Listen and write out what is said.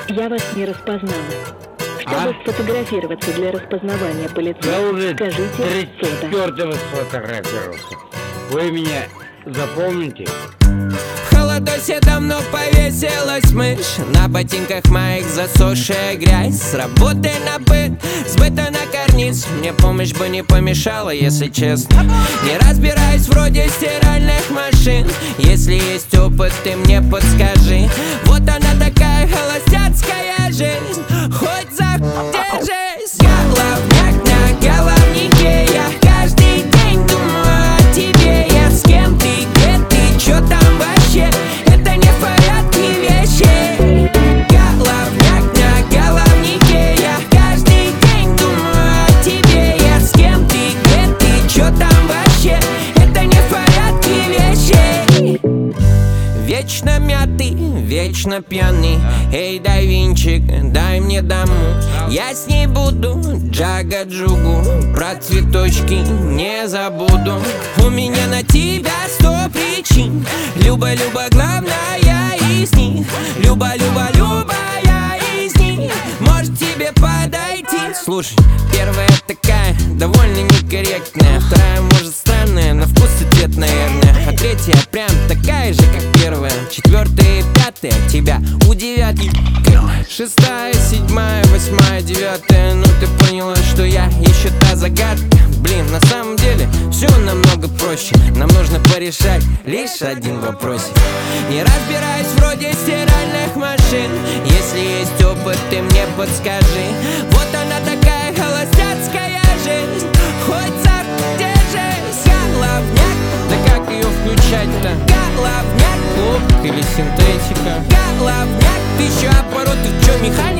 Я вас не распознала. Чтобы сфотографироваться для распознавания по лицу, Я уже скажите фото. 34-го сфотографировался. Вы меня запомните? В холодосе давно повесилась мышь. На ботинках моих засохшая грязь. С работы на быт, сбыта на карниз. Мне помощь бы не помешала, если честно. Не разбираюсь вроде стиральных машин. Если есть опыт, ты мне подскажи. Вот она такая холостяцкая жизнь. Хоть держись. Головняк на головнике. Я каждый день думаю о тебе. Я с кем ты, где ты, чё там вообще? Это не в порядке вещей. Головняк на головнике. Я каждый день думаю о тебе. Я с кем ты, где ты, чё там вообще? Это не в порядке вещей. Вечно мятый, вечно пьяный. Эй, дай винчик, дай мне даму. Я с ней буду джага-джугу. Про цветочки не забуду. У меня на тебя 100 причин. Люба-люба, главная из них. Люба-люба-люба, я из них. Может тебе подойти? Слушай, первая такая, довольно некорректная. Вторая, может, странная, на вкус и цвет, наверное. А третья прям такая же, как первая. Четвертая и пятая тебя удивят. Шестая, седьмая, восьмая, девятая. Ну ты поняла, что я еще та загадка. Блин, на самом деле все намного проще. Нам нужно порешать лишь один вопросик. Не разбираюсь вроде стиральных машин. Если есть опыт, ты мне подскажи. Вот она такая холостяцкая жизнь. Хоть держись. Головняк, да как ее включать-то? Головняк, клуб или синтетика? Головняк, ты еще аппарат, ты чё, механик?